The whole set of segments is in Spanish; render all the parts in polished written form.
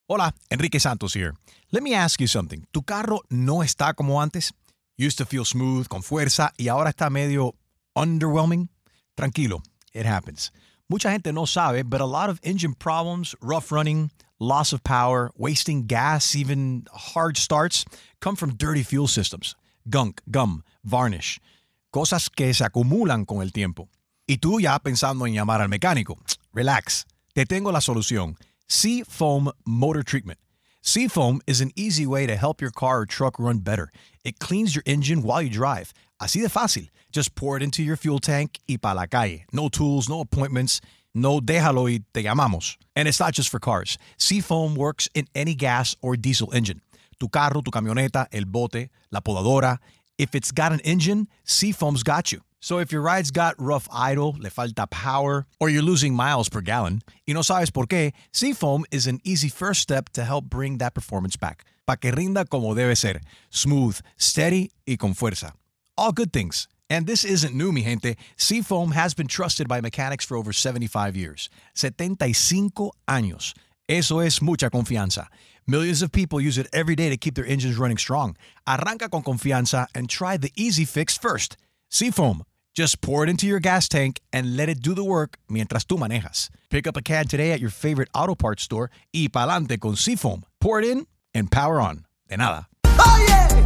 Hola, Enrique Santos here. Let me ask you something. ¿Tu carro no está como antes? Used to feel smooth, con fuerza, y ahora está medio underwhelming? Tranquilo, it happens. Mucha gente no sabe, but a lot of engine problems, rough running, loss of power, wasting gas, even hard starts, come from dirty fuel systems. Gunk, gum, varnish. Cosas que se acumulan con el tiempo. Y tú ya pensando en llamar al mecánico. Relax. Te tengo la solución. Seafoam Motor Treatment. Seafoam is an easy way to help your car or truck run better. It cleans your engine while you drive. Así de fácil. Just pour it into your fuel tank y pa' la calle. No tools, no appointments. No déjalo y te llamamos. And it's not just for cars. Seafoam works in any gas or diesel engine. Tu carro, tu camioneta, el bote, la podadora. If it's got an engine, Seafoam's got you. So if your ride's got rough idle, le falta power, or you're losing miles per gallon, y no sabes por qué, Seafoam is an easy first step to help bring that performance back. Pa' que rinda como debe ser. Smooth, steady, y con fuerza. All good things. And this isn't new, mi gente. Seafoam has been trusted by mechanics for over 75 years. 75 años. Eso es mucha confianza. Millions of people use it every day to keep their engines running strong. Arranca con confianza and try the easy fix first. Seafoam. Just pour it into your gas tank and let it do the work mientras tú manejas. Pick up a can today at your favorite auto parts store y pa'lante con Seafoam. Pour it in and power on. De nada. ¡Oye!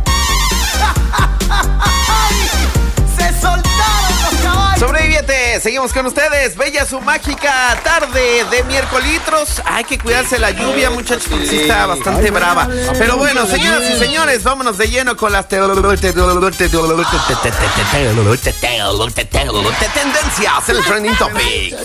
¡Se soltaron los caballos! Sobreviviente, seguimos con ustedes. Bella su mágica tarde de miércolitros. Hay que cuidarse la lluvia, muchachos, porque sí está bastante brava. Pero bueno, señoras y señores, vámonos de lleno con las tendencias en el trending topic.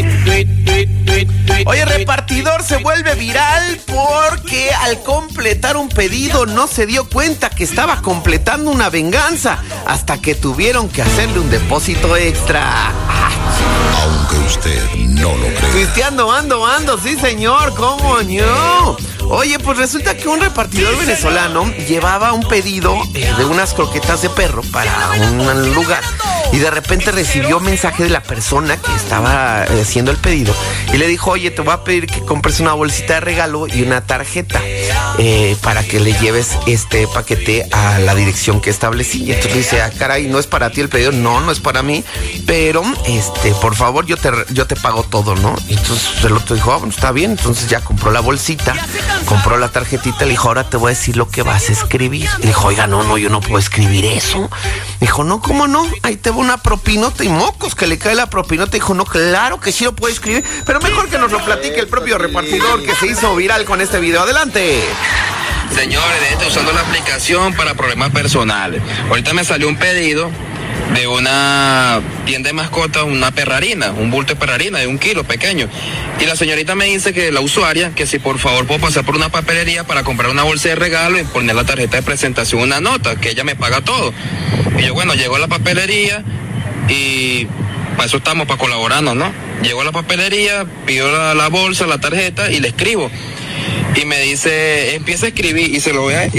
Oye, repartidor se vuelve viral porque al completar un pedido no se dio cuenta que estaba completando una venganza hasta que tuvieron que hacerle un depósito extra. Aunque usted no lo crea. Cristiano, ando, sí señor, ¿cómo no? Oye, pues resulta que un repartidor venezolano llevaba un pedido de unas croquetas de perro para un lugar y de repente recibió un mensaje de la persona que estaba haciendo el pedido y le dijo, oye, te voy a pedir que compres una bolsita de regalo y una tarjeta para que le lleves este paquete a la dirección que establecí. Y entonces dice, caray, ¿no es para ti el pedido? No es para mí, pero por favor, yo te pago todo, ¿no? Y entonces el otro dijo, bueno, está bien. Entonces ya compró la bolsita, compró la tarjetita, le dijo, ahora te voy a decir lo que vas a escribir. Y dijo, oiga, no, yo no puedo escribir eso. Dijo, no, ¿cómo no? Ahí te va una propinota y mocos que le cae la propinota. Dijo, no, claro que sí lo puedo escribir, pero mejor que nos lo platique el propio repartidor que se hizo viral con este video. Adelante. Señores, estoy usando la aplicación para problemas personales. Ahorita me salió un pedido de una tienda de mascotas, una perrarina, un bulto de perrarina de 1 kilo pequeño. Y la señorita me dice que la usuaria, que si por favor puedo pasar por una papelería para comprar una bolsa de regalo y poner la tarjeta de presentación, una nota, que ella me paga todo. Y yo, bueno, llego a la papelería y para eso estamos, para colaborarnos, ¿no? Llego a la papelería, pido la bolsa, la tarjeta y le escribo. Y me dice, empieza a escribir y le voy a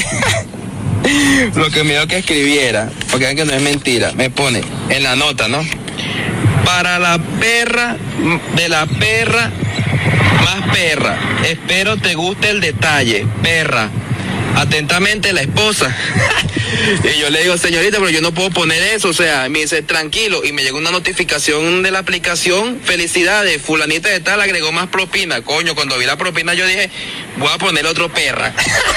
lo que me dio que escribiera, porque ven que no es mentira, me pone en la nota, ¿no? Para la perra, de la perra, más perra, espero te guste el detalle, perra, atentamente la esposa. Y yo le digo, señorita, pero yo no puedo poner eso, o sea, me dice, tranquilo, y me llegó una notificación de la aplicación, felicidades, fulanita de tal agregó más propina. Coño, cuando vi la propina yo dije, voy a poner otro perra.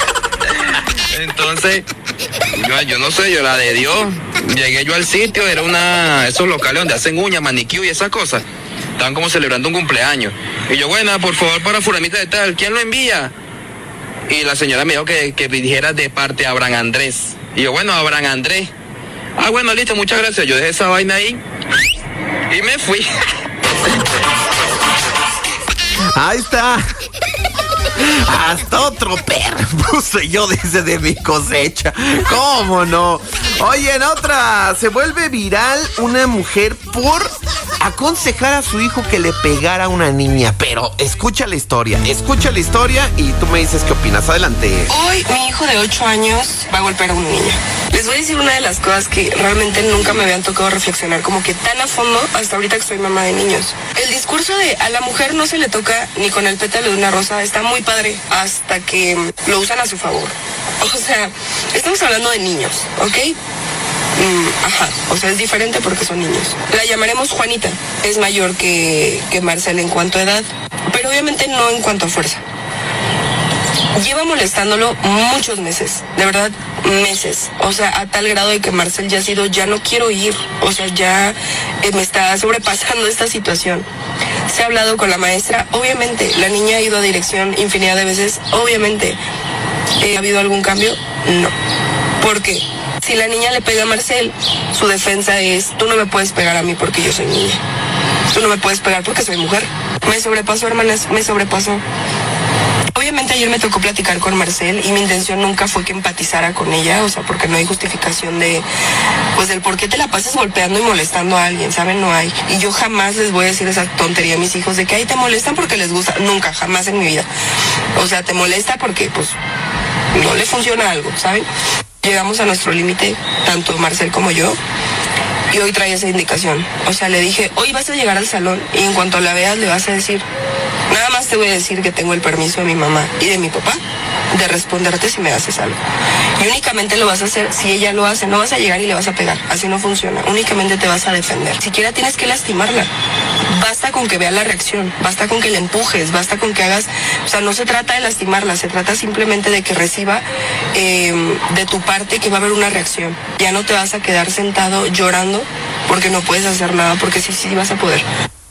Entonces, yo no sé, yo la de Dios, llegué yo al sitio, era esos locales donde hacen uñas, manicure y esas cosas, estaban como celebrando un cumpleaños, y yo, bueno, por favor, para fulanita de tal, ¿quién lo envía? Y la señora me dijo que dijera de parte a Abraham Andrés, y yo, bueno, Abraham Andrés, bueno, listo, muchas gracias, yo dejé esa vaina ahí, y me fui. Ahí está. Hasta otro perro puse yo de mi cosecha. ¿Cómo no? Oye, en otra, se vuelve viral una mujer por aconsejar a su hijo que le pegara a una niña. Pero escucha la historia y tú me dices qué opinas. Adelante. Hoy mi hijo de 8 años va a golpear a un niño. Les voy a decir una de las cosas que realmente nunca me habían tocado reflexionar como que tan a fondo hasta ahorita que soy mamá de niños. El discurso de a la mujer no se le toca ni con el pétalo de una rosa está muy padre hasta que lo usan a su favor. O sea, estamos hablando de niños, ¿ok? O sea, es diferente porque son niños. La llamaremos Juanita. Es mayor que Marcel en cuanto a edad, pero obviamente no en cuanto a fuerza. Lleva molestándolo muchos meses, de verdad, meses. O sea, a tal grado de que Marcel ya ha sido, ya no quiero ir. O sea, ya me está sobrepasando esta situación. Se ha hablado con la maestra, obviamente. La niña ha ido a dirección infinidad de veces, obviamente. ¿Ha habido algún cambio? No. ¿Por qué? Si la niña le pega a Marcel, su defensa es, tú no me puedes pegar a mí porque yo soy niña. Tú no me puedes pegar porque soy mujer. Me sobrepasó, hermanas, me sobrepasó. Obviamente ayer me tocó platicar con Marcel y mi intención nunca fue que empatizara con ella, o sea, porque no hay justificación de, pues, del por qué te la pasas golpeando y molestando a alguien, ¿saben? No hay. Y yo jamás les voy a decir esa tontería a mis hijos de que, ay, te molestan porque les gusta. Nunca, jamás en mi vida. O sea, te molesta porque, pues, no le funciona algo, ¿saben? Llegamos a nuestro límite, tanto Marcel como yo, y hoy trae esa indicación. O sea, le dije, hoy vas a llegar al salón y en cuanto la veas le vas a decir, nada más te voy a decir que tengo el permiso de mi mamá y de mi papá de responderte si me haces algo. Y únicamente lo vas a hacer si ella lo hace. No vas a llegar y le vas a pegar. Así no funciona. Únicamente te vas a defender. Siquiera tienes que lastimarla. Basta con que vea la reacción. Basta con que le empujes. Basta con que hagas... O sea, no se trata de lastimarla. Se trata simplemente de que reciba de tu parte que va a haber una reacción. Ya no te vas a quedar sentado llorando porque no puedes hacer nada. Porque sí vas a poder.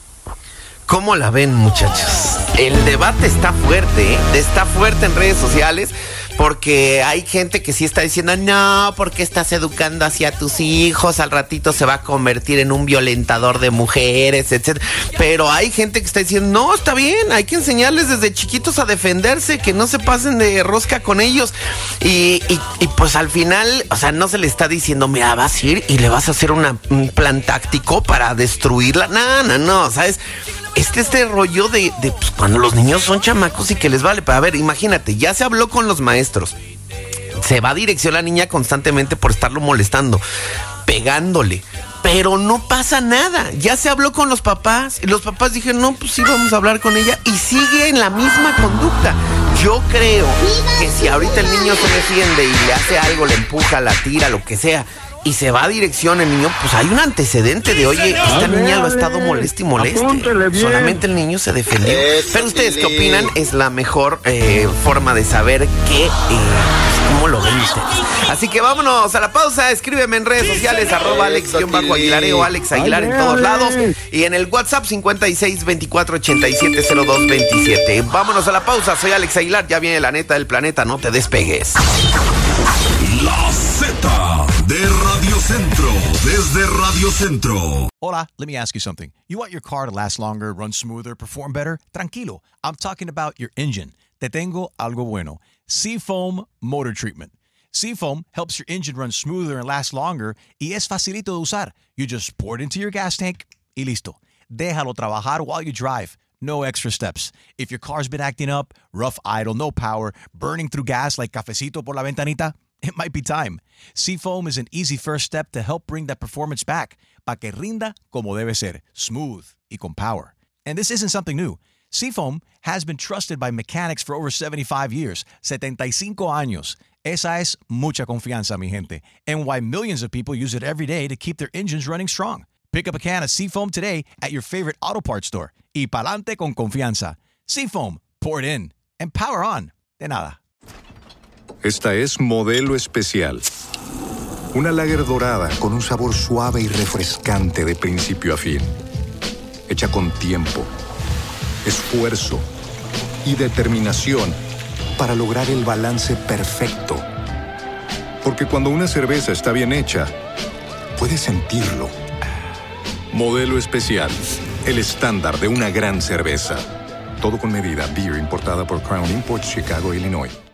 ¿Cómo la ven, muchachos? El debate está fuerte, ¿eh? Está fuerte en redes sociales porque hay gente que sí está diciendo, no, porque estás educando hacia tus hijos, al ratito se va a convertir en un violentador de mujeres, etc. Pero hay gente que está diciendo, no, está bien, hay que enseñarles desde chiquitos a defenderse, que no se pasen de rosca con ellos. Y pues al final, o sea, no se le está diciendo, mira, vas a ir y le vas a hacer un plan táctico para destruirla. No, ¿sabes? Este rollo de pues, cuando los niños son chamacos y que les vale. Pero a ver, imagínate, ya se habló con los maestros. Se va a dirección la niña constantemente por estarlo molestando, pegándole. Pero no pasa nada. Ya se habló con los papás. Y los papás dijeron, no, pues sí, vamos a hablar con ella. Y sigue en la misma conducta. Yo creo que si ahorita el niño se defiende y le hace algo, le empuja, la tira, lo que sea, y se va a dirección el niño, pues hay un antecedente de, oye, esta niña lo ha estado moleste y moleste. Solamente el niño se defendió. Pero ustedes, ¿qué opinan? Es la mejor forma de saber cómo lo ven ustedes. Así que vámonos a la pausa. Escríbeme en redes sociales, @Alex_Aguilar o Alex Aguilar en todos lados. Y en el WhatsApp 5624870227. Vámonos a la pausa. Soy Alex Aguilar. Ya viene la neta del planeta. No te despegues. La Z de Radio Centro, desde Radio Centro. Hola, let me ask you something. You want your car to last longer, run smoother, perform better? Tranquilo, I'm talking about your engine. Te tengo algo bueno. Seafoam Motor Treatment. Seafoam helps your engine run smoother and last longer y es facilito de usar. You just pour it into your gas tank y listo. Déjalo trabajar while you drive. No extra steps. If your car's been acting up, rough idle, no power, burning through gas like cafecito por la ventanita, it might be time. Seafoam is an easy first step to help bring that performance back, pa' que rinda como debe ser, smooth y con power. And this isn't something new. Seafoam has been trusted by mechanics for over 75 years, 75 años. Esa es mucha confianza, mi gente, and why millions of people use it every day to keep their engines running strong. Pick up a can of Seafoam today at your favorite auto parts store. Y pa'lante con confianza. Seafoam, pour it in, and power on. De nada. Esta es Modelo Especial. Una lager dorada con un sabor suave y refrescante de principio a fin. Hecha con tiempo, esfuerzo y determinación para lograr el balance perfecto. Porque cuando una cerveza está bien hecha, puedes sentirlo. Modelo Especial, el estándar de una gran cerveza. Todo con medida. Beer importada por Crown Imports, Chicago, Illinois.